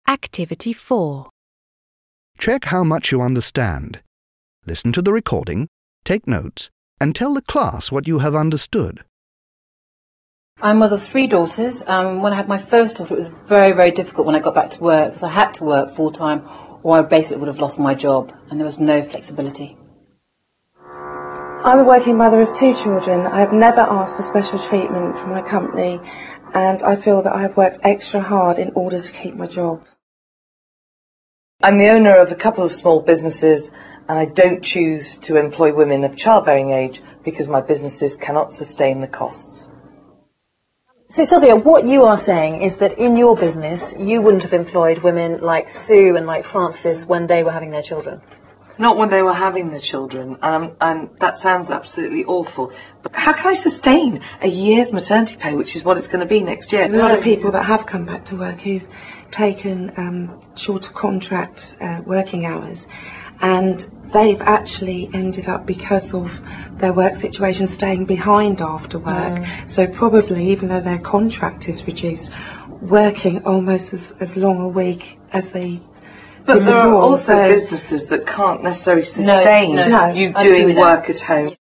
Activity 4. Check how much you understand. Listen to the recording, take notes, and tell the class what you have understood. I'm mother of 3 daughters. When I had my first daughter, it was very, very difficult when I got back to work because I had to work full-time or I basically would have lost my job and there was no flexibility. I'm a working mother of 2 children. I have never asked for special treatment from my company and I feel that I have worked extra hard in order to keep my job. I'm the owner of a couple of small businesses and I don't choose to employ women of childbearing age because my businesses cannot sustain the costs. So Sylvia, what you are saying is that in your business you wouldn't have employed women like Sue and like Frances when they were having their children? Not when they were having the children, and that sounds absolutely awful. But how can I sustain a year's maternity pay, which is what it's going to be next year? There's a lot of people that have come back to work who've taken shorter contract working hours, and they've actually ended up, because of their work situation, staying behind after work. So probably, even though their contract is reduced, working almost as long a week as they But there are also businesses that can't necessarily sustain you doing work at home.